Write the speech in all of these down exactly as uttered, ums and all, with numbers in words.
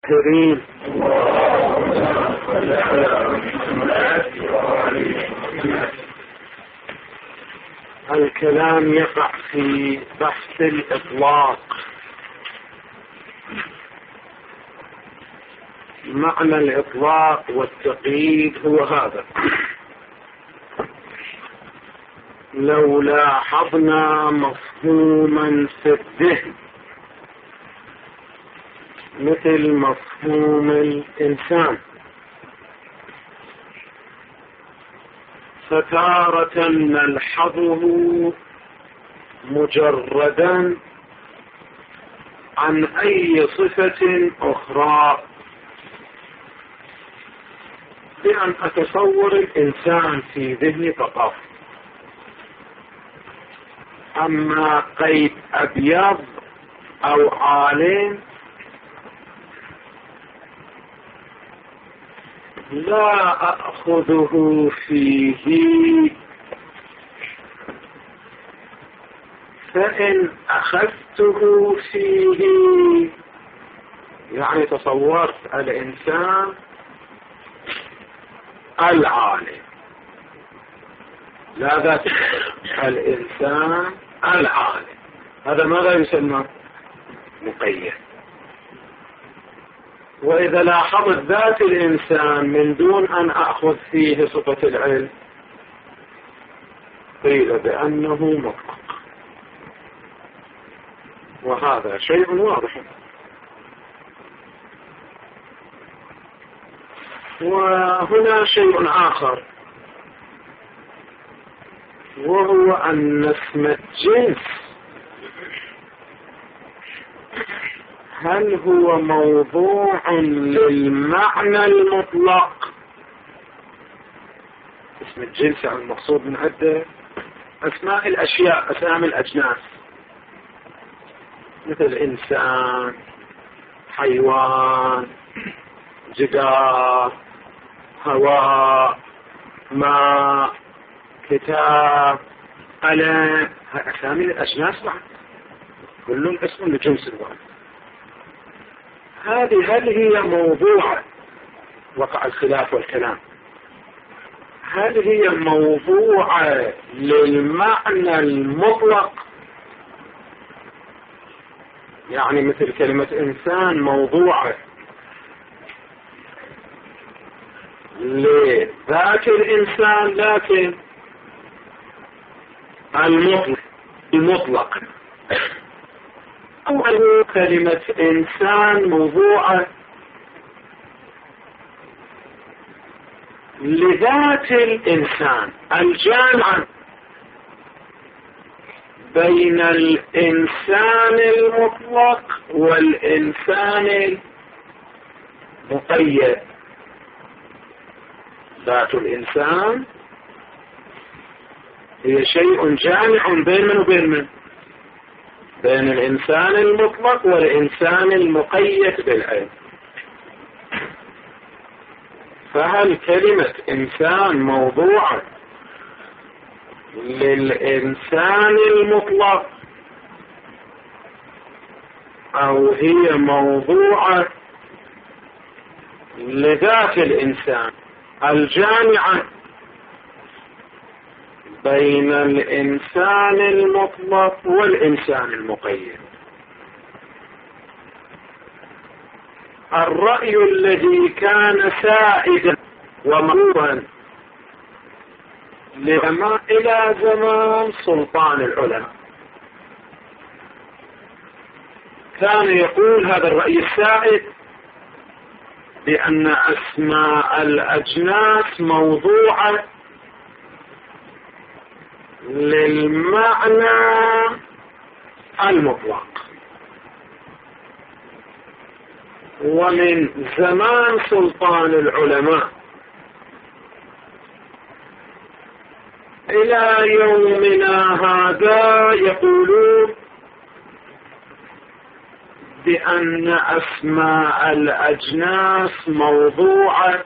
الطاهرين. الكلام يقع في بحث الإطلاق. معنى الإطلاق والتقييد هو هذا. لو لاحظنا مفهوما في الذهن مثل مفهوم الإنسان، فتارة نلحظه مجردا عن أي صفة أخرى، بأن أتصور الإنسان في ذهني فقط. أما قيد أبيض أو عالم لا أخذه فيه، فإن أخذته فيه يعني تصورت الإنسان العالم، لا ذات الإنسان العالم، هذا ماذا يسمى؟ مقيد. وإذا لاحظت ذات الإنسان من دون أن أخذ فيه صفة العلم قيل بأنه مطلق، وهذا شيء واضح. وهنا شيء آخر، وهو أن اسم الجنس هل هو موضوع للمعنى المطلق؟ اسم الجنس يعني المقصود من عدة أسماء الأشياء، أسامي الأجناس، مثل إنسان، حيوان، جدار، هواء، ماء، كتاب، قلم، أسامي الأجناس بعد كلهم اسم لجنس واحد. هذه هل هي موضوع، وقع الخلاف والكلام، هل هي موضوع للمعنى المطلق؟ يعني مثل كلمة إنسان موضوعة لذات الإنسان، لكن المطلق المطلق أو كلمة إنسان موضوعة لذات الإنسان الجامعة بين الإنسان المطلق والإنسان المقيد. ذات الإنسان هي شيء جامع بين من وبين من؟ بين الإنسان المطلق والإنسان المقيد بالعلم. فهل كلمة إنسان موضوعة للإنسان المطلق أو هي موضوعة لذات الإنسان الجامعة بين الإنسان المطلق والإنسان المقيد؟ الرأي الذي كان سائدا ومعروفا لما إلى زمان سلطان العلماء كان يقول هذا الرأي السائد بأن أسماء الأجناس موضوعة للمعنى المطلق. ومن زمان سلطان العلماء إلى يومنا هذا يقولون بأن أسماء الأجناس موضوعة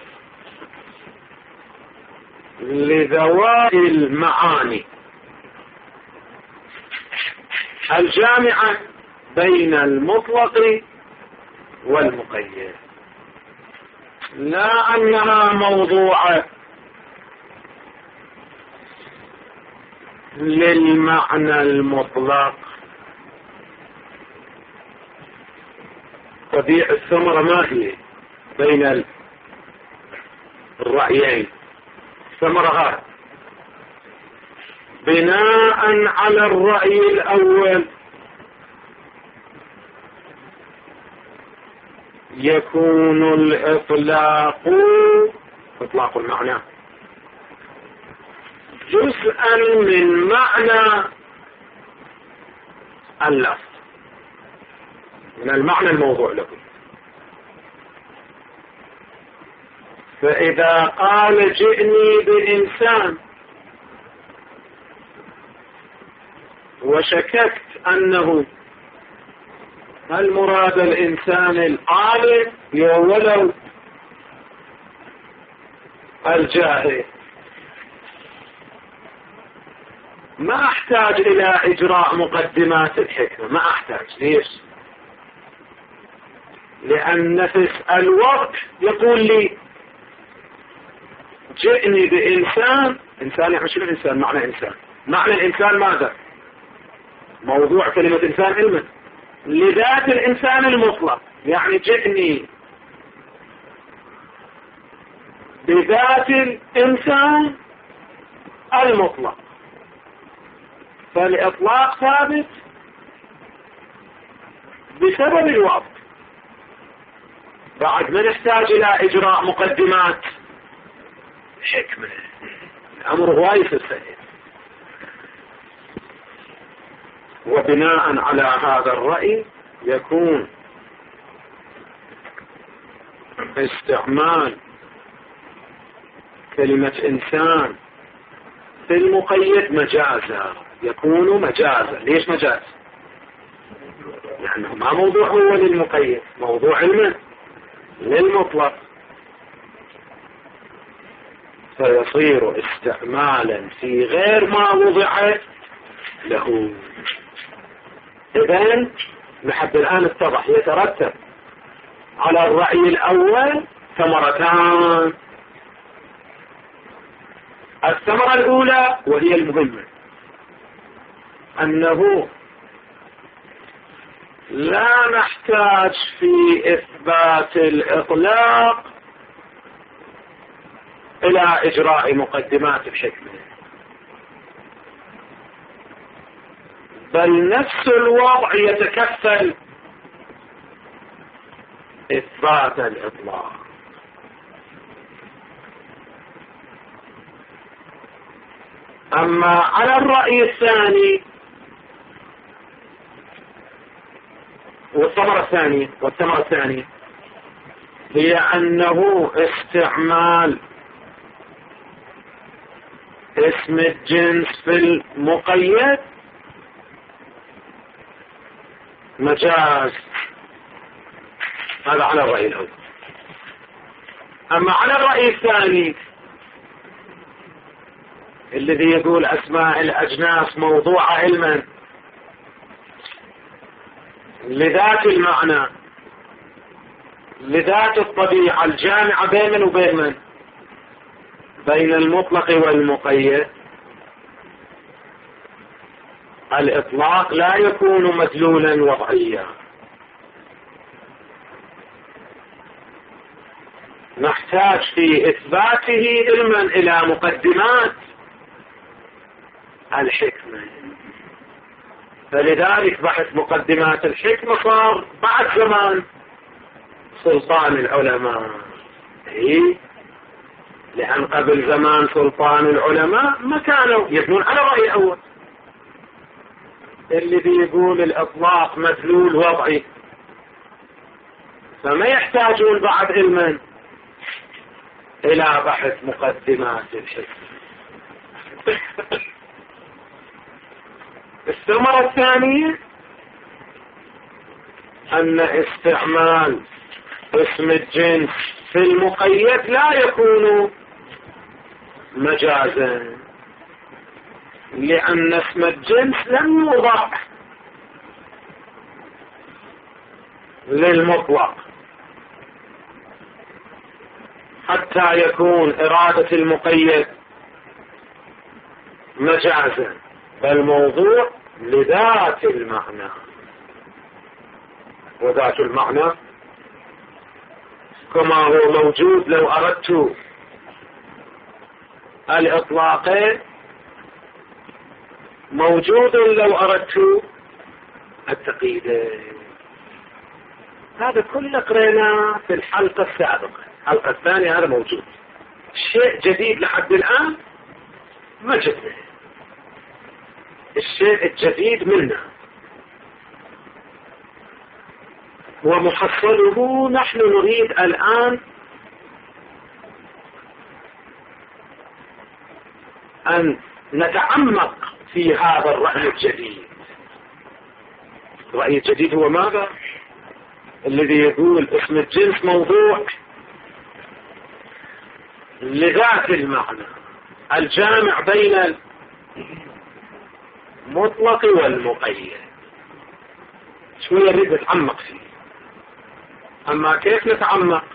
لذوات المعاني الجامعة بين المطلق والمقيد. لا أنها موضوعة للمعنى المطلق. تبيع الثمرة ما هي بين الرأيين؟ الثمرة هذه بناء على الرأي الأول يكون الإطلاق إطلاق المعنى جزءا من معنى اللفظ، من المعنى الموضوع له. فإذا قال جئني بإنسان وشككت أنه هل مراد الإنسان العالم ولو الجاهل، ما أحتاج إلى إجراء مقدمات الحكمة، ما أحتاج. ليش؟ لأن نفس الوقت يقول لي جئني بإنسان. إنسان يعني شنو إنسان؟ معنى إنسان، معنى الإنسان ماذا؟ موضوع كلمة إنسان علما لذات الإنسان المطلق، يعني جئني بذات الإنسان المطلق. فالإطلاق ثابت بسبب الوقت، بعد ما نحتاج إلى إجراء مقدمات حكمة. الأمر وايد سهل. وبناء على هذا الرأي يكون استعمال كلمة إنسان في المقيد مجازا، يكون مجازا. ليش مجاز؟ لأنه ما موضوع هو للمقيد، موضوع علمه للمطلق، فيصير استعمالا في غير ما وضع له. إذن لحد الآن اتضح يترتب على الرأي الأول ثمرتان. الثمرة الأولى وهي المهمة، أنه لا نحتاج في إثبات الإطلاق إلى إجراء مقدمات الحكمة، بل نفس الوضع يتكفل إثبات الإطلاق. أما على الرأي الثاني والثمرة الثانية والثمرة الثانية هي أنه استعمال اسم الجنس في المقيد مجاز. هذا على الرأي الأول. أما على الرأي الثاني الذي يقول أسماء الأجناس موضوع علما لذات المعنى، لذات الطبيعة الجامعة بين من وبين من؟ بين المطلق والمقيد. الإطلاق لا يكون مدلولا وضعيا، نحتاج في إثباته علما إلى مقدمات الحكمة. فلذلك بحث مقدمات الحكمة صار بعد زمان سلطان العلماء. إيه؟ لأن قبل زمان سلطان العلماء ما كانوا يبنون على رأي أول، اللي بيقول الإطلاق مدلول وضعي، فما يحتاجون بعد علما إلى بحث مقدمات الحكمة. الثمرة الثانية أن استعمال اسم الجنس في المقيد لا يكون مجازا، لأن اسم الجنس لم يوضع للمطلق، حتى يكون إرادة المقيد مجازا، فالموضوع لذات المعنى، وذات المعنى كما هو موجود لو أردت الإطلاقين موجود لو أردت التقييدين. هذا كله قرينا في الحلقة السابقة. الحلقة الثانية هذا موجود. شيء جديد لحد الآن ما جدنا، الشيء الجديد منا ومحصله نحن نريد الآن أن نتعمق في هذا الرأي الجديد. الرأي الجديد هو ماذا؟ الذي يقول اسم الجنس موضوع لذات المعنى الجامع بين المطلق والمقيد. شوية نريد نتعمق فيه. أما كيف نتعمق؟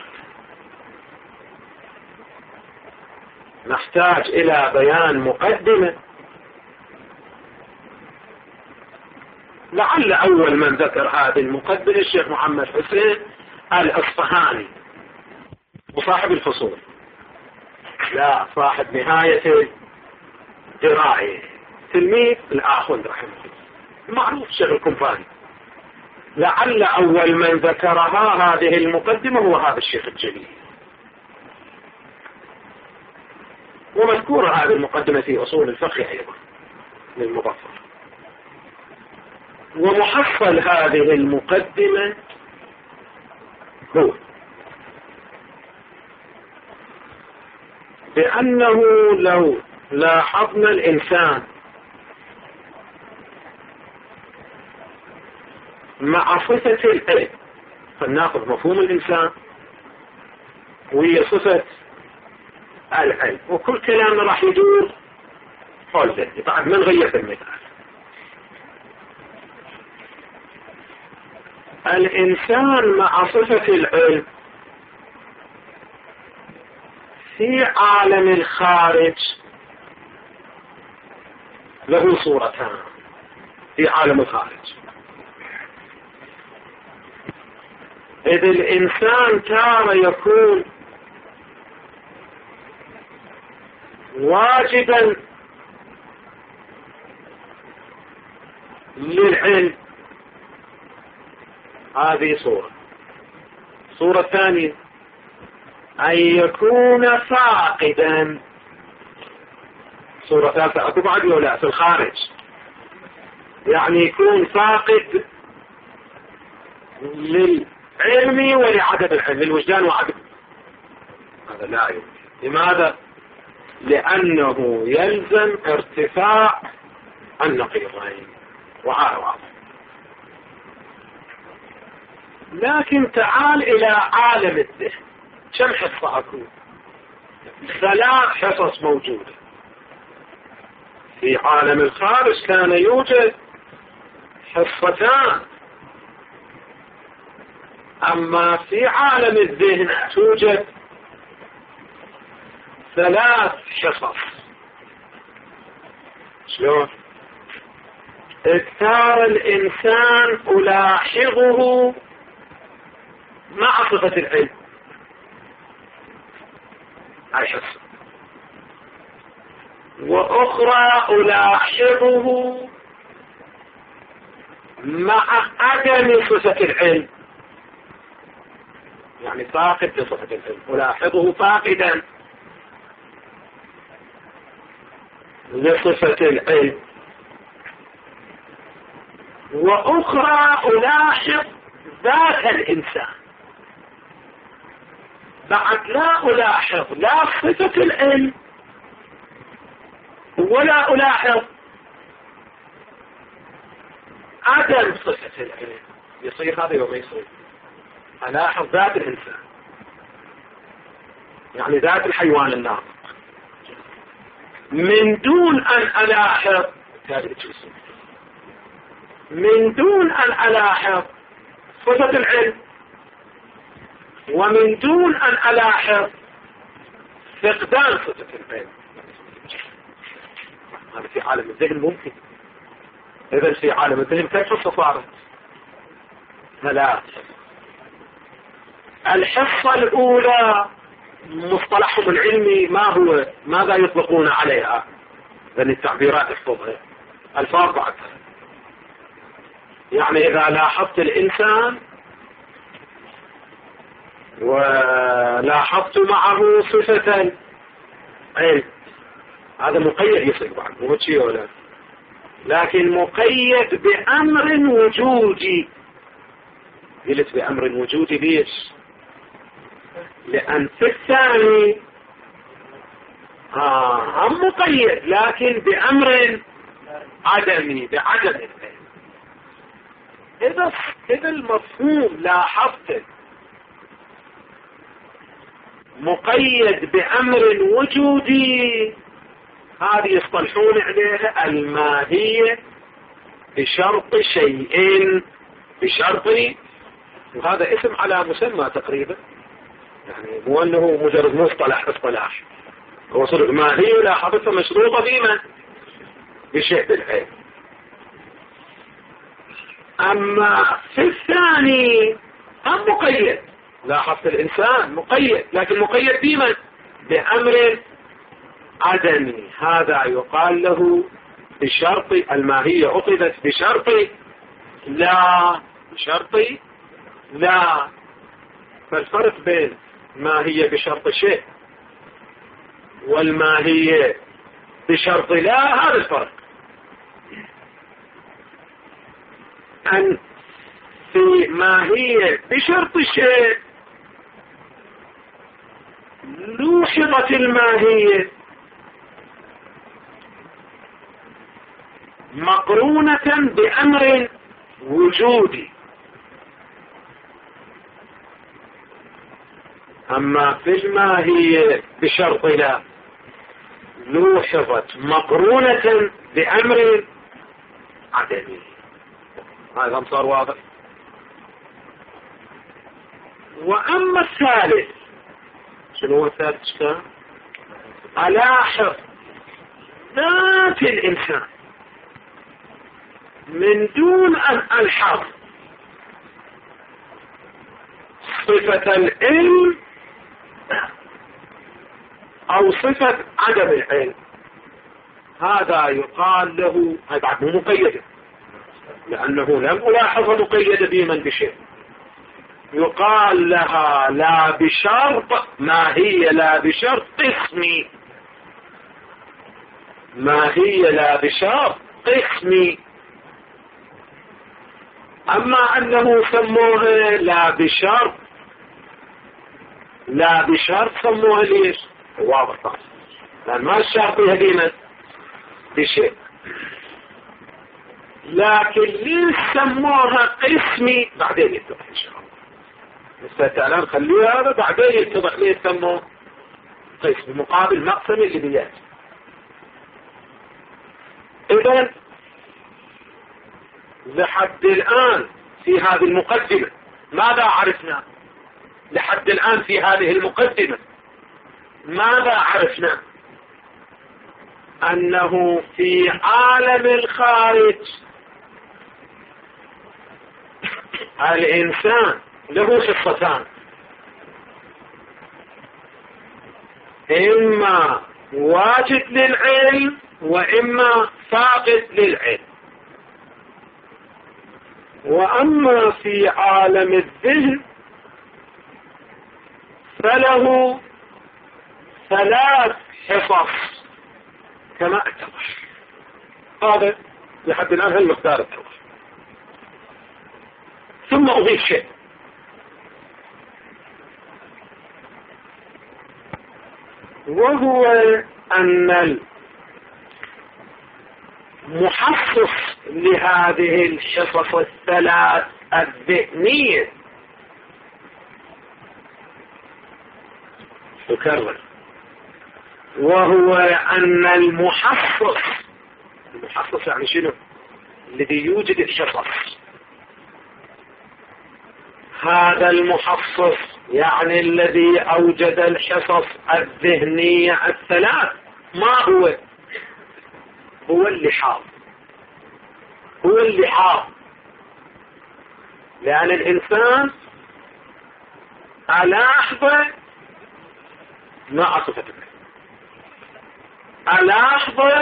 نحتاج إلى بيان مقدمة. لعل أول من ذكر هذه المقدمة الشيخ محمد حسين الأصفهاني وصاحب الفصول، لا صاحب نهاية الدراية، تلميذ الآخوند رحمه الله، معروف شيخ الكمباني. لعل أول من ذكرها هذه المقدمة هو هذا الشيخ الجليل، ومذكورة هذه المقدمة في أصول الفقه أيضا للمظفر. ومحصل هذه المقدمة هو بأنه لو لاحظنا الإنسان مع صفة العلم، فلنأخذ مفهوم الإنسان وهي صفة العلم، وكل كلامنا راح يدور حول ذلك بعد ما نغير المثال. الإنسان مع صفة العلم في عالم الخارج له صورتان. في عالم الخارج إذ الإنسان تارة يكون واجبا للعلم، هذه صورة. صورة ثانية أن يكون فاقدا. صورة ثالثة أكو بعد ولا في الخارج، يعني يكون فاقد للعلم ولعدم العلم، للوجدان وعدم. هذا لا يمكن. لماذا؟ لأنه يلزم ارتفاع النقيضين وعارض. لكن تعال إلى عالم الذهن، كم حصة أكون؟ ثلاث حصص موجودة. في عالم الخارج كان يوجد حصتان، أما في عالم الذهن توجد ثلاث حصص. شلون؟ اختار الإنسان ألاحظه مع صفة العلم، هاي حصة. وأخرى ألاحظه مع عدم صفة العلم، يعني فاقد لصفة العلم، ألاحظه فاقدا لصفة العلم. وأخرى ألاحظ ذات الإنسان، بعد لا ألاحظ لا صفة العلم ولا ألاحظ عدم صفة العلم. يصير هذا يوم يصير ألاحظ ذات الإنسان، يعني ذات الحيوان الناطق، من دون أن ألاحظ من دون أن ألاحظ صفة العلم، ومن دون أن ألاحظ فقدان صفة العلم. هذا في عالم الذهن ممكن. إذا في عالم الذهن كيف حصة صارت؟ ثلاث. الحصة الأولى مصطلحهم العلمي ما هو؟ ماذا يطلقون عليها؟ لأن التعبيرات احفظها الفاظ بعد. يعني إذا لاحظت الإنسان ولاحظت معه صفة علم، هذا مقيد يصير بعد مو شيء ولا، لكن مقيد بأمر وجودي. قلت بأمر وجودي ليش؟ لأن في الثاني آه هم مقيد لكن بأمر عدمي، بعدم العلم. إذا إذا المفهوم لاحظت مقيد بأمر وجودي، هذه يصطلحون عليها الماهية بشرط شيئين، بشرط، وهذا اسم على مسمى تقريبا، يعني مو انه مجرد مصطلح اصطلاح، هو صدق ماهية لاحظتها مشروطة بما بشيء بالعين. اما في الثاني هم مقيد، لاحظت الانسان مقيد لكن مقيد بما بأمر عدمي، هذا يقال له بشرط الماهية أخذت بشرط لا، بشرط لا. فالفرق بين ماهية بشرط شيء والماهية بشرط لا هذا الفرق. أن في ماهية بشرط شيء لوحظت الماهية مقرونة بأمر وجودي، أما في الماهية بشرط لا لوحظت مقرونة بأمر عدمي. هذا صار واضح. وأما الثالث، شنو هو الثالث؟ كان ألاحظ ذات الإنسان من دون أن ألحظ صفة العلم أو صفة عدم العلم، هذا يقال له، هذا بعد مو مقيد لأنه لم ألاحظ مقيد بمن بشيء، يقال لها لا بشرط، ما هي لا بشرط قسمي، ما هي لا بشرط قسمي. أما أنه سموه لا بشرط، لا بشرط سموه ليش؟ واضح طبعا، لأن ما الشرط يهدينا بشيء، لكن ليش سموها قسمي بعدين يتضح إن شاء الله. نستطيع نخليها هذا بعدين يتضح ليش سموه قسمي مقابل مقسمي اللي بياتي. إذن لحد الآن في هذه المقدمة ماذا عرفنا؟ لحد الآن في هذه المقدمة ماذا عرفنا؟ أنه في عالم الخارج الإنسان له خصتان، إما واجد للعلم وإما فاقد للعلم. وأما في عالم الذهن فله ثلاث حصص كما اتضح. هذا لحد الآن هالمقدار اتضح. ثم أضيف شيء، وهو أن المحصص لهذه الحصص الثلاث الذهنية، أكرر، وهو أن المحصص، المحصص يعني شنو؟ الذي يوجد الحصص، هذا المحصص يعني الذي أوجد الحصص الذهنية الثلاث ما هو؟ هو اللحاظ. هو اللحاظ لأن الإنسان ألاحظ ما أصفتك، ألاحظ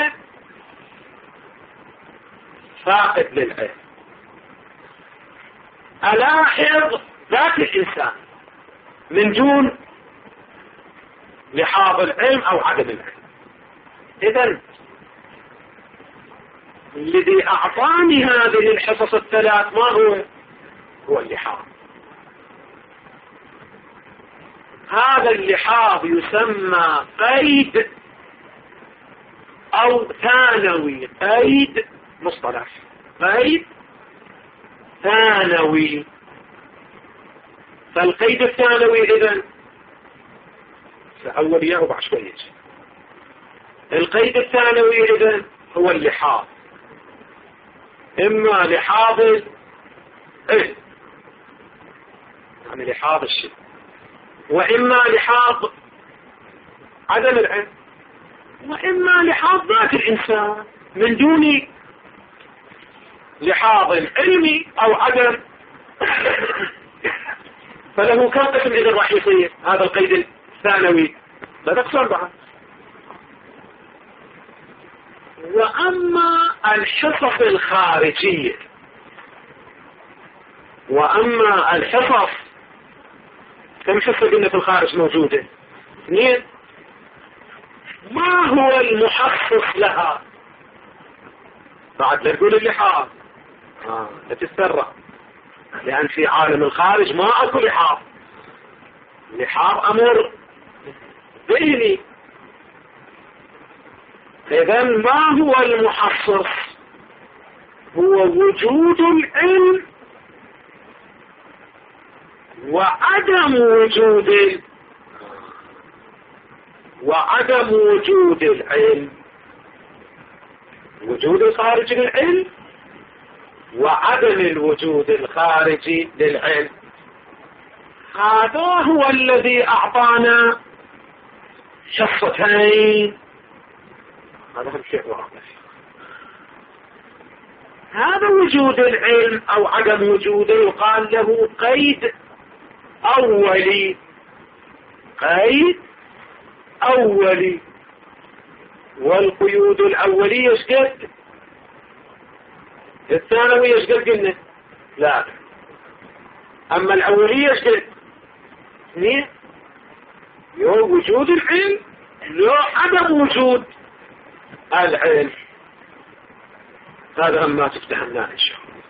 فاقد للعلم، ألاحظ ذات الإنسان من دون لحاظ العلم أو عدم العلم. إذن الذي أعطاني هذه الحصص الثلاث ما هو؟ هو اللحاظ. هذا اللحاظ يسمى قيد أو ثانوي. قيد مصطلح، قيد ثانوي. فالقيد الثانوي إذن سأول إياه بعد شوية. القيد الثانوي إذن هو اللحاظ، إما لحاظ إيه يعني لحاظ الشيء، وإما لحاظ عدم العلم، وإما لحاظ ذات الإنسان من دون لحاظ علمي أو عدم. فله كم قسم إذن راح يصير هذا القيد الثانوي؟ لا تقصر بعد. وأما الحصص الخارجية، وأما الحصص كم حصة قلنا في الخارج موجودة؟ اثنين. ما هو المحصص لها؟ بعد لا تقول اللحاظ آه. لا تتسرع، لأن في عالم الخارج ما أكو لحاظ. لحاظ أمر ذهني. إذن ما هو المحصص؟ هو وجود العلم وعدم وجود ال... وعدم وجود العلم. وجود الخارج للعلم وعدم الوجود الخارجي للعلم. هذا هو الذي أعطانا حصتين. هذا هم شيء واضح. هذا وجود العلم أو عدم وجوده يقال له قيد أولي. قيد أولي. والقيود الأولية ايش قد؟ الثانوية ايش قد قلنا؟ لا. أما الأولية ايش قد؟ اثنين. يو وجود العلم يو عدم وجود العلم. هذا ما تفتهمناه إن شاء الله.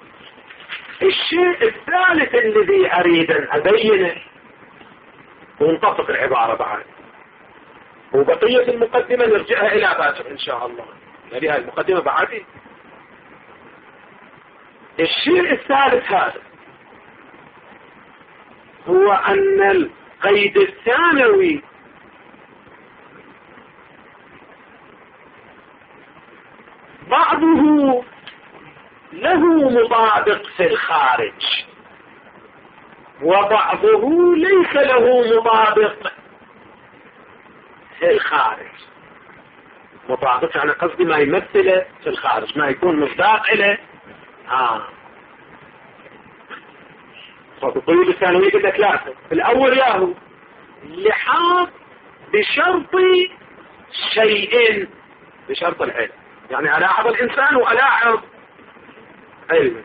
الشيء الثالث الذي أريد أن أبينه ونطبق العبارة بعد، وبقية المقدمة نرجعها إلى باكر إن شاء الله، لأنها المقدمة بعد. الشيء الثالث هذا هو أن القيد الثانوي بعضه له مطابق في الخارج وبعضه ليس له مطابق في الخارج. مطابق يعني قصدي ما يمثله في الخارج، ما يكون مصداق له. آه. فالقيود الثانوية كده ثلاثة. الأول ياهو لحاظ بشرط شيئين، بشرط العلم. يعني ألاحظ الإنسان وألاحظ علم.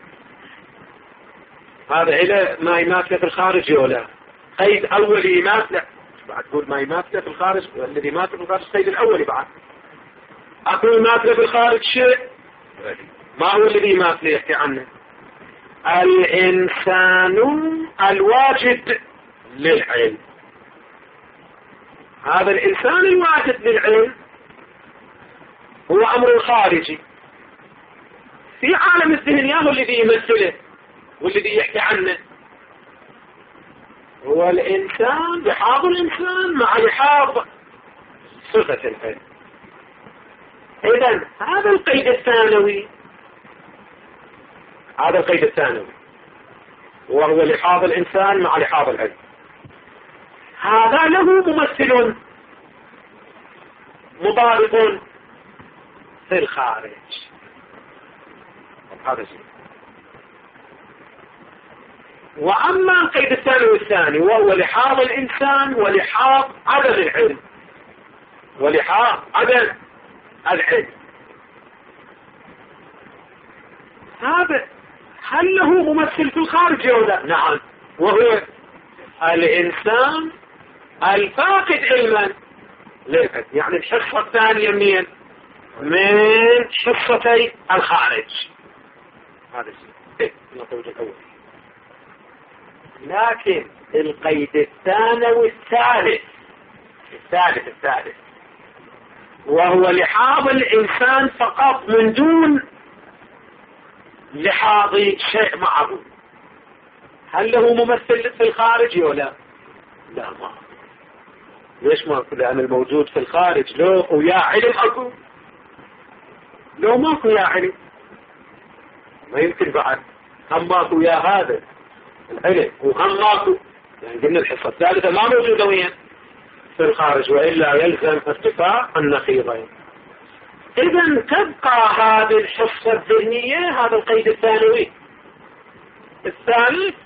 هذا إلى ما يماثله في الخارج ولا قيد أولي يماثله. بعد تقول ما يماثله في الخارج، والذي يماثله في الخارج قيد الأولي. بعد أقول يماثله في الخارج شيء ما هو الذي يماثله يحكي عنه؟ الإنسان الواجد للعلم. هذا الإنسان الواجد للعلم هو أمر خارجي في عالم الذهن، ياهو الذي يمثله والذي يحكي عنه. هو الإنسان لحاظ الإنسان مع لحاظ صفة العلم. إذن هذا القيد الثانوي، هذا القيد الثانوي وهو لحاظ الإنسان مع لحاظ العلم. هذا له ممثل مطابق في الخارج. هذا شيء. وأما القيد الثاني والثاني وهو لحاظ الإنسان ولحاظ عدم العلم ولحاظ عدم العلم، هذا هل له ممثل في الخارج أو لا؟ نعم، وهو الإنسان الفاقد علما. يعني الحصة الثانية من من حصتي الخارج. هذا الشيء القيد الأول. لكن القيد الثانوي الثالث الثالث الثالث وهو لحاظ الإنسان فقط من دون لحاظ شيء معه، هل له ممثل في الخارج ولا لا؟ لا، ما. ليش ما؟ لأن الموجود في الخارج لو ويا علم أكو، لو ماكو يا علم ما يمكن بعد. هم ماكو يا هذا العلم وهم ماكو، يعني قلنا الحصة الثالثة ما موجودة وين في الخارج، وإلا يلزم ارتفاع النقيضين. إذن تبقى هذه الحصة الذهنية، هذا القيد الثانوي الثالث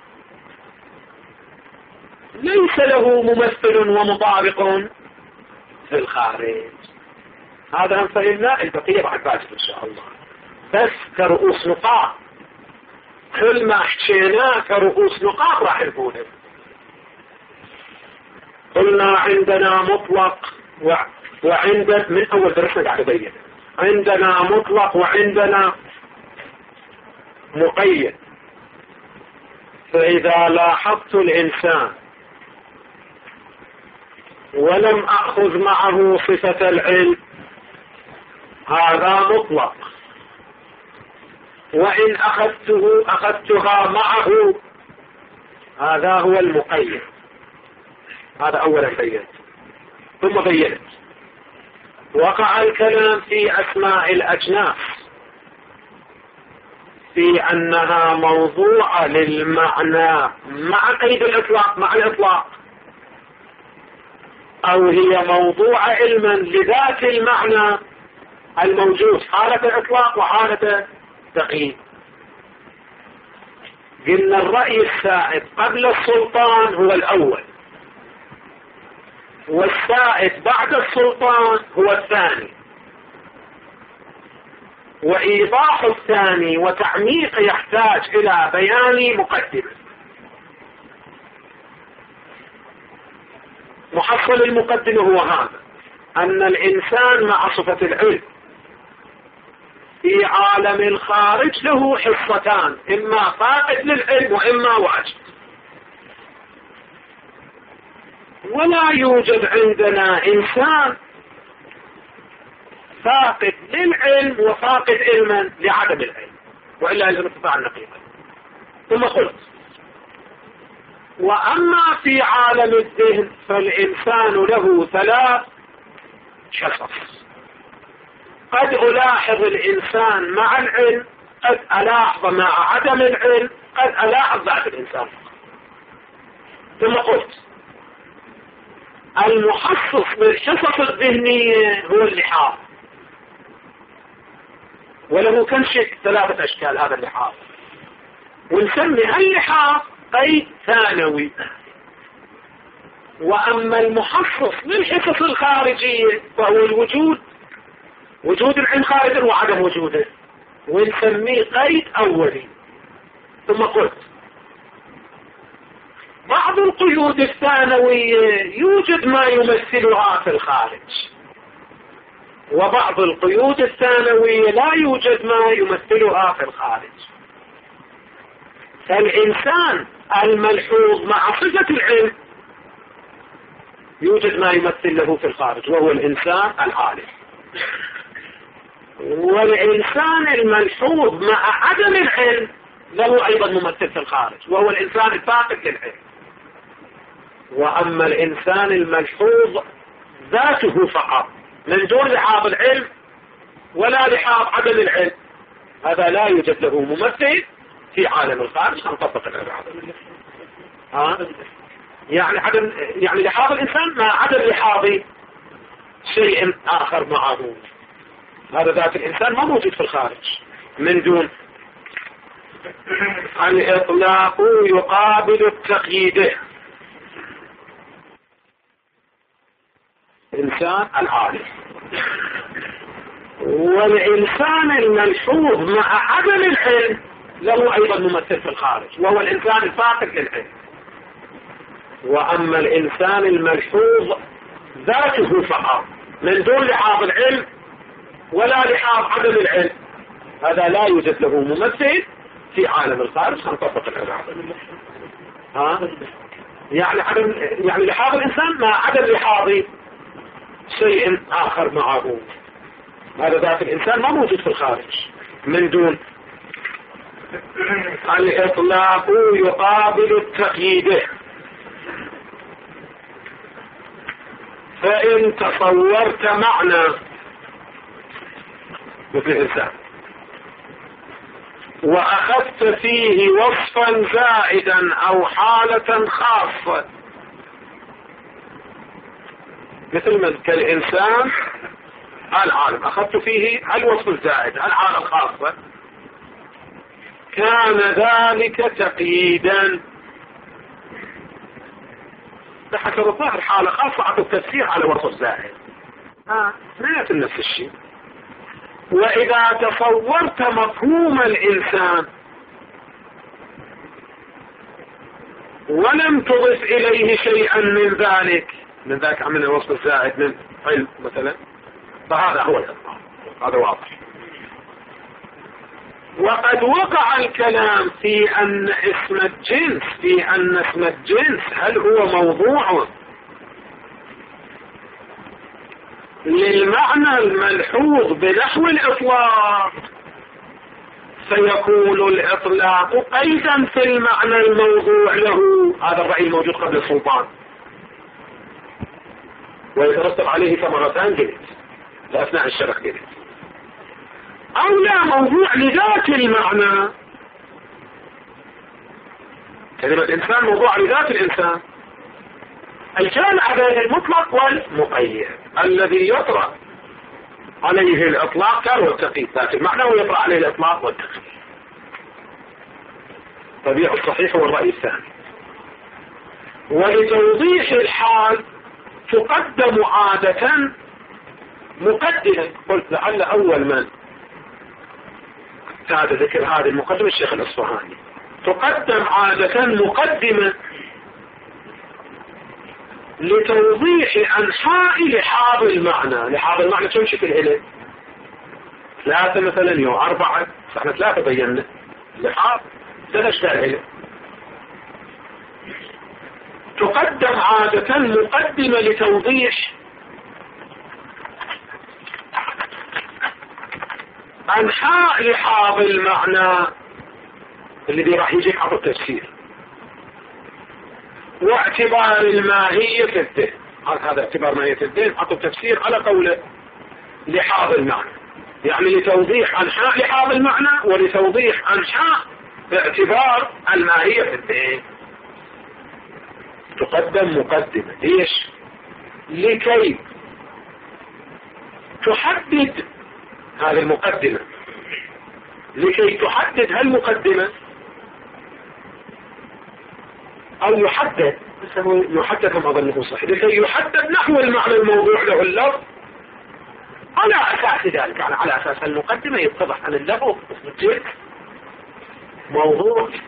ليس له ممثل ومطابق في الخارج. هذا هم فهمنا، البقية بعد باجد إن شاء الله، بس كرؤوس نقاط. كل ما حكينا كرؤوس نقاط راح نقوله. قلنا عندنا مطلق و... وعند من أول درسنا قاعد أبين عندنا مطلق وعندنا مقيد. فإذا لاحظت الإنسان ولم أخذ معه صفة العلم هذا مطلق، وإن أخذته أخذتها معه هذا هو المقيد. هذا أولا بينت، ثم بينت وقع الكلام في أسماء الأجناس في أنها موضوعة للمعنى مع قيد الإطلاق مع الإطلاق، أو هي موضوعة علما لذات المعنى الموجود حالة الإطلاق وحالة التقييد. قلنا الرأي السائد قبل السلطان هو الأول، والسائد بعد السلطان هو الثاني، وإيضاح الثاني وتعميق يحتاج إلى بيان مقدمة. محصل المقدمة هو هذا: أن الإنسان مع صفة العلم في عالم الخارج له حصتان، إما فاقد للعلم وإما واجد. ولا يوجد عندنا إنسان فاقد للعلم وفاقد علما لعدم العلم، وإلا يلزم ارتفاع النقيضة. ثم قلت: وأما في عالم الذهن فالإنسان له ثلاث حصص. قد ألاحظ الإنسان مع العلم، قد ألاحظ مع عدم العلم، قد ألاحظ بعد الإنسان. ثم قلت: المحصص بالحصص الذهنية هو اللحاظ، وله كم شكل، ثلاثة أشكال هذا اللحاظ، ونسمي هاللحاظ قيد ثانوي. وأما المحصص للحصص الخارجية فهو الوجود، وجود العلم خارجا وعدم وجوده، ونسميه قيد أولي. ثم قلت: بعض القيود الثانوية يوجد ما يمثلها في الخارج، وبعض القيود الثانوية لا يوجد ما يمثلها في الخارج. فالإنسان الملحوظ مع صفة العلم يوجد ما يمثل له في الخارج، وهو الإنسان العالم. والإنسان الملحوظ مع عدم العلم له أيضا ممثل في الخارج، وهو الإنسان الفاقد للعلم. وأما الإنسان الملحوظ ذاته فقط من دون لحاظ العلم ولا لحاظ عدم العلم، هذا لا يوجد له ممثل في عالم الخارج نطبق الأبعاد. ها يعني عدم يعني لحاظ الإنسان مع عدم لحاظ شيء آخر معه. هذا ذات الإنسان ما موجود في الخارج من دون. الإطلاق يقابل التقييد. إنسان العالم والإنسان الملحوظ مع عدم العلم له أيضا ممثل في الخارج وهو الإنسان الفاقد للعلم. وأما الإنسان الملحوظ ذاته فقط من دون لحاظ العلم ولا لحاظ عدم العلم هذا لا يوجد له ممثل في عالم الخارج نطبق الأبعاد. ها يعني عدم يعني لحاظ الإنسان مع عدم لحاظ شيء آخر معه. هذا ذات الإنسان ما موجود في الخارج من دون. الإطلاق يقابل التقييد. فإن تصورت معنى مثل الإنسان وأخذت فيه وصفا زائدا أو حالة خاصة مثل من كالإنسان العالم أخذت فيه الوصف الزائد الحالة الخاصة كان ذلك تقييدا بحسب الظاهر حالة خاصة عطوا التفسير على وصف زائد. ها نفس نفس الشيء. وإذا تصورت مفهوم الإنسان ولم تضف إليه شيئا من ذلك من ذلك من الوصف الزائد من علم مثلا فهذا هو الإطلاق. هذا واضح. وقد وقع الكلام في أن اسم الجنس في أن اسم الجنس هل هو موضوع للمعنى الملحوظ بنحو الإطلاق فيكون الإطلاق قيدا في المعنى الموضوع له. هذا الرأي موجود قبل السلطان ويترتب عليه ثمرتان جديد لأثناء الشرح جديد. أو لا موضوع لذات المعنى. كلمة الإنسان موضوع لذات الإنسان الجامع بين المطلق والمقيد. الذي يطرأ عليه الإطلاق كان هو التقييد ذات المعنى ويطرأ عليه الإطلاق والتقييد. طبيعة الصحيح هو الرأي الثاني. ولتوضيح الحال تقدم عادة مقدمة. قلت لعل أول من هذا ذكر هذه المقدمة الشيخ الأصفهاني. تقدم عادة مقدمة لتوضيح أنحاء لحاظ المعنى. لحاظ المعنى تمشي في العلم ثلاثة مثلا يو أربعة احنا ثلاثة بينا لحاظ ثلاث أشياء العلم. تقدم عادة مقدمة لتوضيح أنحاء لحاظ المعنى الذي راح يجيك عبر التفسير واعتبار الماهية في الذهن. هذا اعتبار ماهية الذهن عطوا التفسير على قوله لحاظ المعنى يعني لتوضيح أنحاء لحاظ المعنى ولتوضيح أنحاء باعتبار الماهية في الذهن. تقدم مقدمة ليش؟ لكي تحدد هذه المقدمة لكي تحدد هالمقدمة أو يحدد يحدد ما أظنه صحيح لكي يحدد نحو المعنى الموضوع له اللفظ على أساس ذلك يعني على أساس المقدمة يتضح عن اللفظ اسم موضوع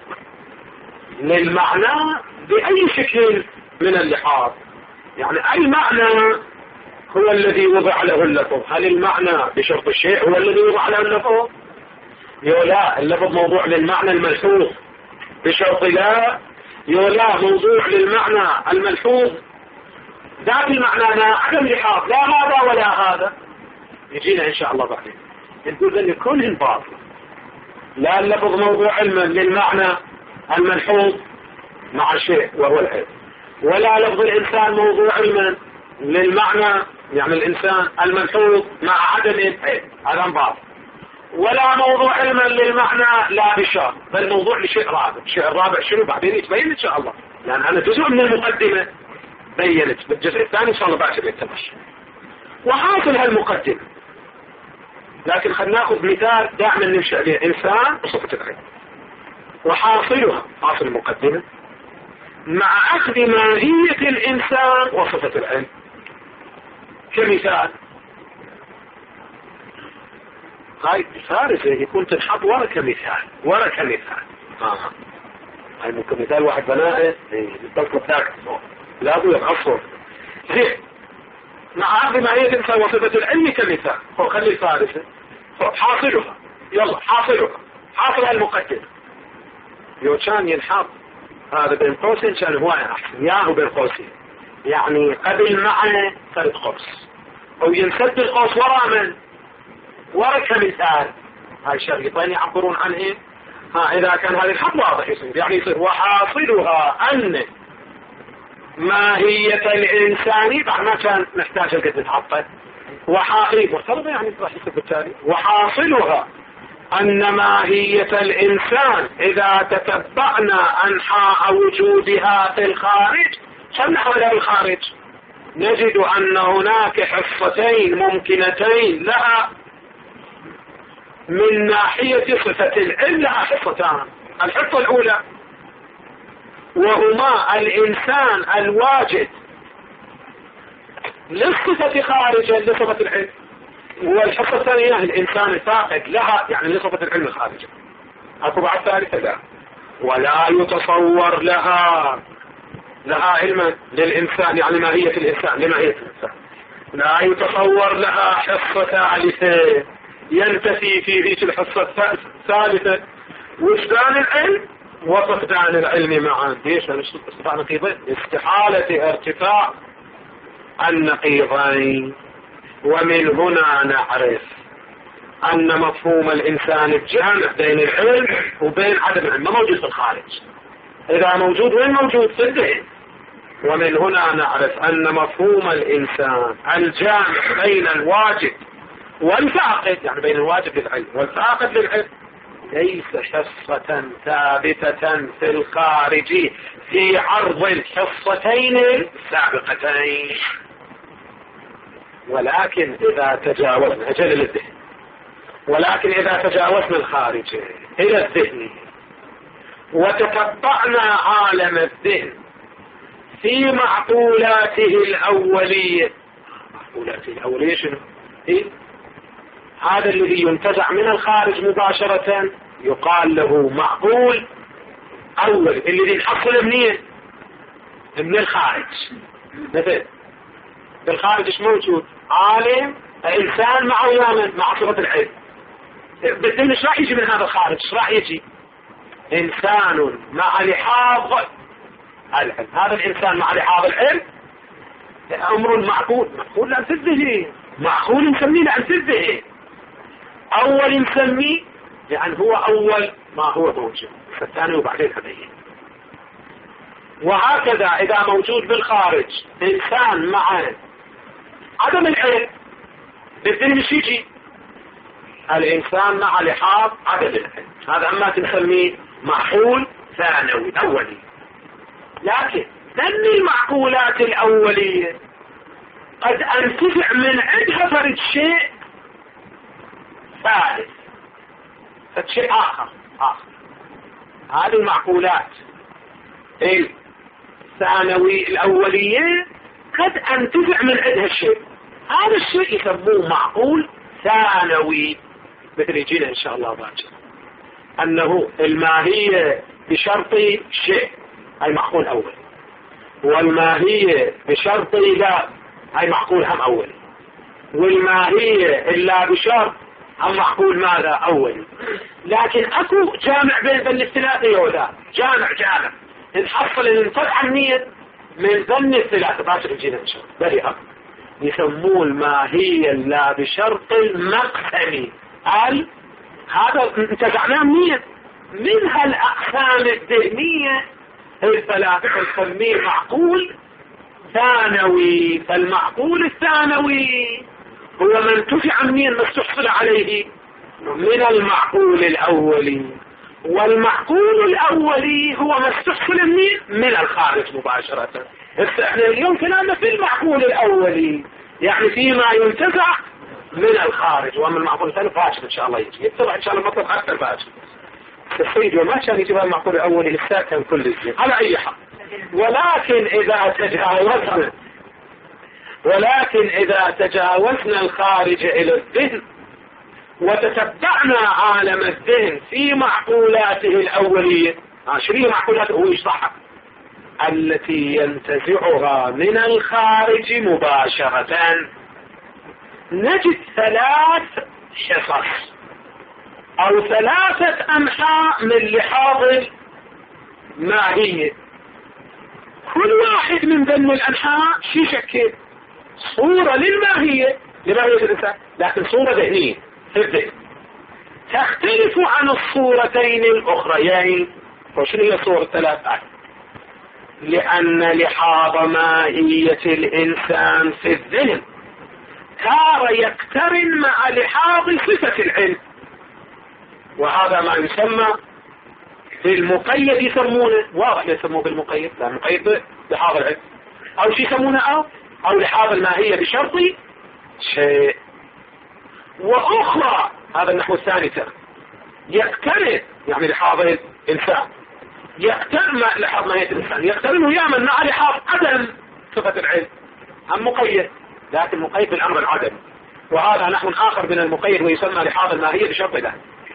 للمعنى بأي شكل من اللحاظ. يعني أي معنى هو الذي وضع له اللفظ؟ هل المعنى بشرط الشيء هو الذي وضع له اللفظ؟ يولا اللفظ موضوع للمعنى الملحوظ بشرط لا يولا موضوع للمعنى الملحوظ ذات المعنى ما عدم لحاظ لا هذا ولا هذا. يجينا إن شاء الله بعدين نقول أن يكون باطل. لا اللفظ موضوع علما للمعنى الملحوظ مع شيء وهو العلم ولا لفظ الإنسان موضوع علما للمعنى يعني الإنسان الملحوظ مع عدم العلم. هذا باطل. ولا موضوع علما للمعنى لا بشرط، بل موضوع لشيء رابع. الشيء الرابع شنو بعدين يتبين ان شاء الله، لان انا جزء من المقدمة بينت، بالجزء الثاني ان شاء الله بعد يتمشى. وحاصل هالمقدمة، لكن خلينا ناخذ مثال دائما نمشي عليه، انسان وصفة العلم. وحاصلها حاصل المقدمة مع اخذ ماهية الانسان وصفة العلم. كمثال هاي فارسة يكون تنحط ورا كمثال، ورا كمثال. اه هاي ممكن مثال واحد بنائه يطلق ذاك لا بد يتعصر زين مع هذه ماهية الانسان وصفة العلم كمثال. هو خلي الفارسة حاصلها، يلا حاصلها، حاصل المقدمة. يو كان ينحط هذا بين قوسين كان هواية احسن، ياهو بين قوسين يعني قبل معه فرد قوس، او ينسد القوس ورا من ورا كمثال. هاي الشريطين يعبرون عن ايه؟ ها اذا كان هذا الخط واضح يصير يعني يصير وحاصلها ان ماهية الانسان. بعد ما كان نحتاج القد نتحطه وحاصل مرتبطة يعني راح يصير بالتالي وحاصلها ان ماهية الانسان اذا تتبعنا انحاء وجودها في الخارج سنحو الى الخارج نجد ان هناك حصتين ممكنتين لها من ناحية صفة العلم، لها حصتان. الحصة الاولى وهما الانسان الواجد للصفة خارجا لصفة العلم، والحصة الثانية الانسان الفاقد لها يعني لصفة العلم خارجا. الطبعة الثالثة لا، ولا يتصور لها لها علما للانسان يعني ماهية الانسان لماهية الانسان، لا يتصور لها حصة ثالثة ينتفي في ذيك الحصة الثالثة وجدان العلم وفقدان العلم معا. ليش؟ استطاع نقيضين، استحالة ارتفاع النقيضين. ومن هنا نعرف ان مفهوم الانسان الجامع بين العلم وبين عدم العلم ما موجود في الخارج. اذا موجود وين موجود؟ في الذهن. ومن هنا نعرف ان مفهوم الانسان الجامع بين الواجب والفاقد يعني بين الواجب للعلم والفاقد للعلم ليس حصة ثابتة في الخارج في عرض الحصتين السابقتين، ولكن إذا تجاوزنا أجل الذهن ولكن إذا تجاوزنا الخارج إلى الذهن وتتبعنا عالم الذهن في معقولاته الأولية. معقولاته الأولية شنو؟ إيه؟ هذا الذي ينتزع من الخارج مباشرة يقال له معقول أول، الذي نحصل منين؟ من الخارج. مثل بالخارج ايش موجود؟ عالم انسان مع ويامن مع صفة العلم. بالذهن ايش راح يجي من هذا الخارج؟ ايش راح يجي؟ انسان مع لحاظ العلم. هذا الانسان مع لحاظ العلم امر معقول. معقول لان في الذهن، معقول نسميه لان في الذهن، اول نسميه لان هو اول ما هو موجود، فالثاني وبعدين هبين. وهكذا اذا موجود بالخارج انسان مع عدم العلم بالذهن مش يجي الانسان مع لحاظ عدم العلم، هذا اما تسميه معقول ثانوي اولي. لكن ذني المعقولات الاولية قد انتفع من عندها فرد شيء ثالث، فرد شيء اخر اخر هذه المعقولات الثانوي الاولية قد انتفع من عندها الشيء، هذا الشيء يسموه معقول ثانوي. مثل يجينا ان شاء الله باكر انه الماهية بشرط شيء هاي معقول اول، والماهية بشرط لا هاي معقول هم اول، والماهية الا بشرط هم معقول ماذا اول. لكن اكو جامع بين ذن الثلاثة وذا جامع جامع نحصل ان نطلع النية من ذن الثلاثة باكر يجينا ان شاء الله بلي اكو يسموه الماهية لا بشرط المقسمي. قال هذا انتزعناه منين؟ من هالاقسام الذهنية الثلاثة نسميه معقول ثانوي. فالمعقول الثانوي هو من انتفع منين ما استحصل عليه من المعقول الأولي، والمعقول الأولي هو ما استحصل منين؟ من الخارج مباشرة. احنا اليوم كلامنا في المعقول الأولي، يعني فيما ينتزع من الخارج. وأما المعقول الثاني فاشل إن شاء الله يجي يتبع إن شاء الله المطلب أكثر فاشل. السيد وما كان يجيب المعقول الأولي الساكن كل الجن على أي حق. ولكن إذا تجاوزنا ولكن إذا تجاوزنا الخارج إلى الذهن وتتبعنا عالم الذهن في معقولاته الأولية، شنو معقولاته؟ هو يشرحها التي ينتزعها من الخارج مباشرة، نجد ثلاث حصص أو ثلاثة أنحاء من لحاظ الماهية. كل واحد من ذنب الأنحاء يشكل صورة للماهية لماهية الإنسان، لكن صورة ذهنية في الذهن تختلف عن الصورتين الأخريين. وشنو هي الصورة الثلاثة؟ لأن لحاظ ماهية الإنسان في الذهن تارة يقترن مع لحاظ صفة العلم، وهذا ما يسمى في المقيد، يسمونه واضح يسموه بالمقيد، لا المقيد لحاظ العلم، أو شيء يسمونه أو أو لحاظ الماهية بشرط شيء. وأخرى هذا النحو الثاني ترى يقترن، يعني لحاظ الإنسان يقترن مع لحاظ ماهية الإنسان، يقترن ويعمل مع لحاظ عدم صفة العلم، هم مقيد لكن مقيد بالأمر العدم. وهذا نحو آخر من المقيد ويسمى لحاظ الماهية بشرط له.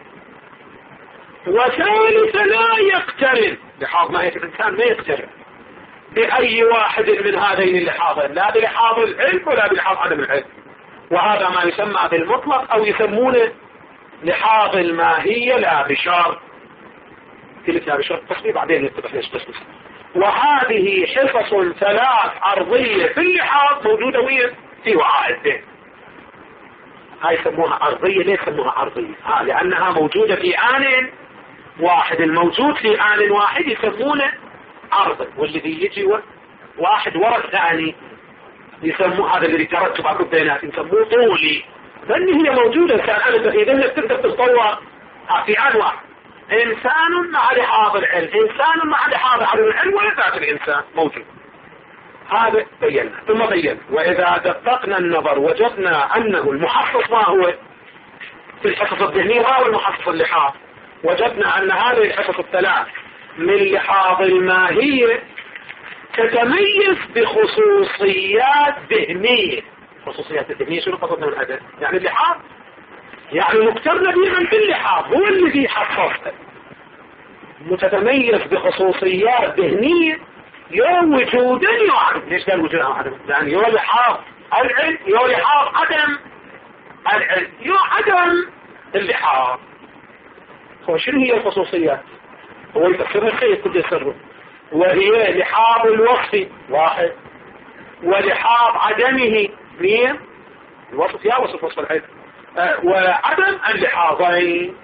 وثالث لا يقترن، لحاظ ماهية الإنسان ما يقترن بأي واحد من هذين اللحاظين، لا بلحاظ العلم ولا بلحاظ عدم العلم. وهذا ما يسمى بالمطلق أو يسمونه لحاظ الماهية لا بشرط، تلك لا بشرط تصميم بعدين يتبح ليش تصميم. وهذه حصص ثلاث عرضية في اللحاظ موجودة وين؟ في وعاء الذهن. هاي يسموها عرضية. ليه يسموها عرضية؟ ها لأنها موجودة في آن واحد، الموجود في آن واحد يسمونه عرض، والذي يجي واحد وراء الثاني يسموه، هذا الذي ترتب على بينات يسموه طولي، لأن هي موجودة. إنسان أنا في ذهنك تقدر تتصور في آن واحد، إنسان مع لحاظ العلم، إنسان مع لحاظ عدم العلم، ولا ذات الإنسان موجود. هذا بينا ثم بينا. وإذا دققنا النظر وجدنا أنه المحصص ما هو في الحصص الذهنية هو المحصص اللحاظ، وجدنا أن هذه الحصص الثلاث من لحاظ الماهية تتميز بخصوصيات ذهنية. خصوصيات الذهنية شنو قصدنا من هذا؟ يعني اللحاظ يعني مقترن بمن في اللحاظ هو الذي حصصته، متتميز بخصوصيات ذهنية يوم وجودا يعرف. ليش قال وجودا عدم؟ يعني يوم لحاظ العلم، يوم لحاظ عدم العلم، يوم عدم اللحاظ. هو شنو هي الخصوصيات؟ هو يفسرها الخير كل يسره، وهي لحاظ الوصف واحد، ولحاظ عدمه اثنين، الوصف يا وصف وصف العلم، أه وعدم اللحاظين،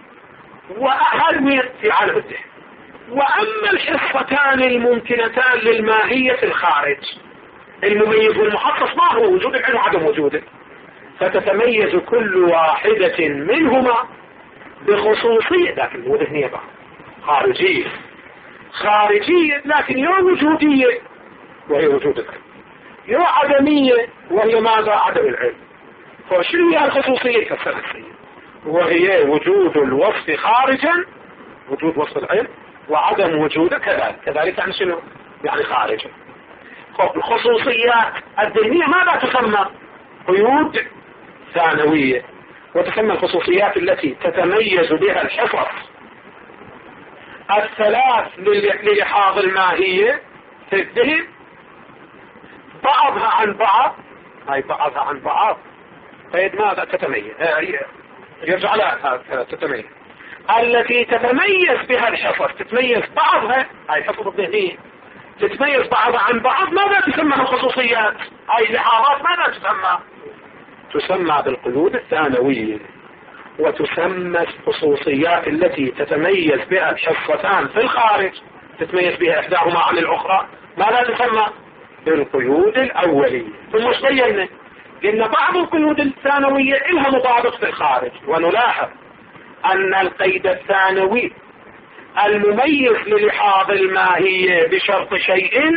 وهذا في عالم الذهن. وأما الحصتان الممكنتان للماهية في الخارج، المميز والمحصص ما هو وجود العلم وعدم وجوده، فتتميز كل واحدة منهما بخصوصية، لكن مو ذهنية بقى، خارجية خارجية لكن يا وجودية وهي وجود العلم، يا عدمية وهي ماذا؟ عدم العلم. فشنو هي الخصوصية كالسلسية؟ وهي وجود الوصف خارجا، وجود وصف العلم، وعدم وجوده كذلك. كذلك يعني شنو؟ يعني خارجا. الخصوصيات الذهنية ماذا تسمى؟ قيود ثانوية، وتسمى الخصوصيات التي تتميز بها الحصص الثلاث للحاظ الماهية في الذهن بعضها عن بعض. هاي بعضها عن بعض طيب ماذا تتميز؟ يرجع لها تتميز التي تتميز بها الحصص، تتميز بعضها، هاي الحصص الذهنية تتميز بعضها عن بعض. ماذا تسمى الخصوصيات؟ هاي اللحاظات ماذا تسمى؟ تسمى بالقيود الثانوية. وتسمى الخصوصيات التي تتميز بها الحصتان في الخارج، تتميز بها إحداهما عن الأخرى، ماذا تسمى؟ بالقيود الأولية. ثم ايش بينا؟ قلنا بعض القيود الثانوية لها مطابق في الخارج، ونلاحظ أن القيد الثانوي المميز للحاظ الماهية بشرط شيء،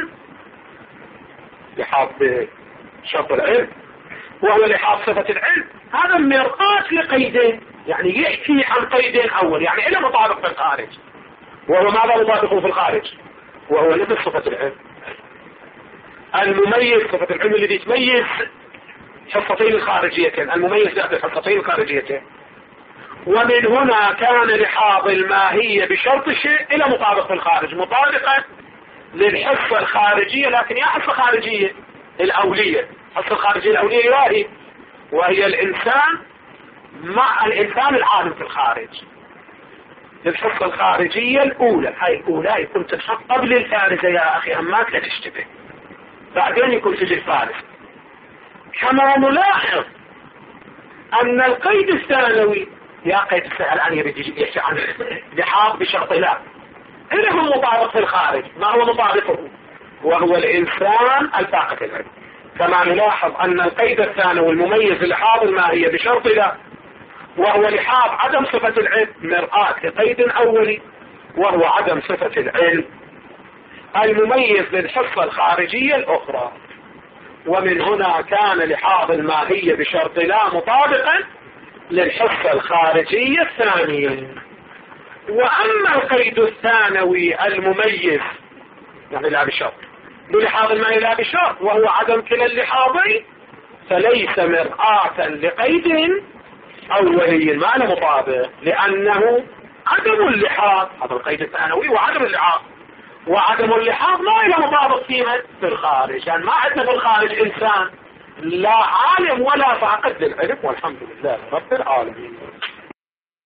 لحاظ بشرط العلم وهو لحاظ صفة العلم، هذا مرآة لقيدين، يعني يحكي عن قيدين أول، يعني إلى مطابق في الخارج، وهو ماذا مطابقه في الخارج؟ وهو نفس صفة العلم المميز، صفة العلم الذي تميز حصتين الخارجيتين، المميز ذات الحصتين الخارجيتين. ومن هنا كان لحاظ الماهية بشرط الشيء إلى مطابق في الخارج، مطابقة للحصة الخارجية، لكن يا حصة خارجية الأولية، الحصة الخارجية الأولية وهي وهي الإنسان مع الإنسان العالم في الخارج. الحصة الخارجية الأولى، هاي الأولى يكون تنحط قبل الفارسة يا أخي أماك لا تشتبه، بعدين يكون تجي الفارس. كما نلاحظ أن القيد الثانوي، يا قيد الثانوي الآن يريد يحكي عن لحاظ بشرط لا، إذا هو مطابق في الخارج، ما هو مطابقه؟ وهو الإنسان الفاقد العلم. كما نلاحظ أن القيد الثانوي المميز للحاظ الماهية بشرط لا، وهو لحاظ عدم صفة العلم، مرآة لقيد أولي وهو عدم صفة العلم المميز للحصة الخارجية الأخرى. ومن هنا كان لحاظ الماهية بشرط لا مطابقا للحصة الخارجية الثانية. وأما القيد الثانوي المميز يعني لا بشرط بلحاظ الماهية لا بشرط وهو عدم كلا اللحاظين، فليس مرآة لقيد أولي ما له مطابق، لأنه عدم اللحاظ، هذا القيد الثانوي وعدم اللحاظ، وعدم اللحاظ ما له مطابق فيما في الخارج، يعني ما عندنا في الخارج إنسان لا عالم ولا فاقد للعلم، والحمد لله رب العالمين.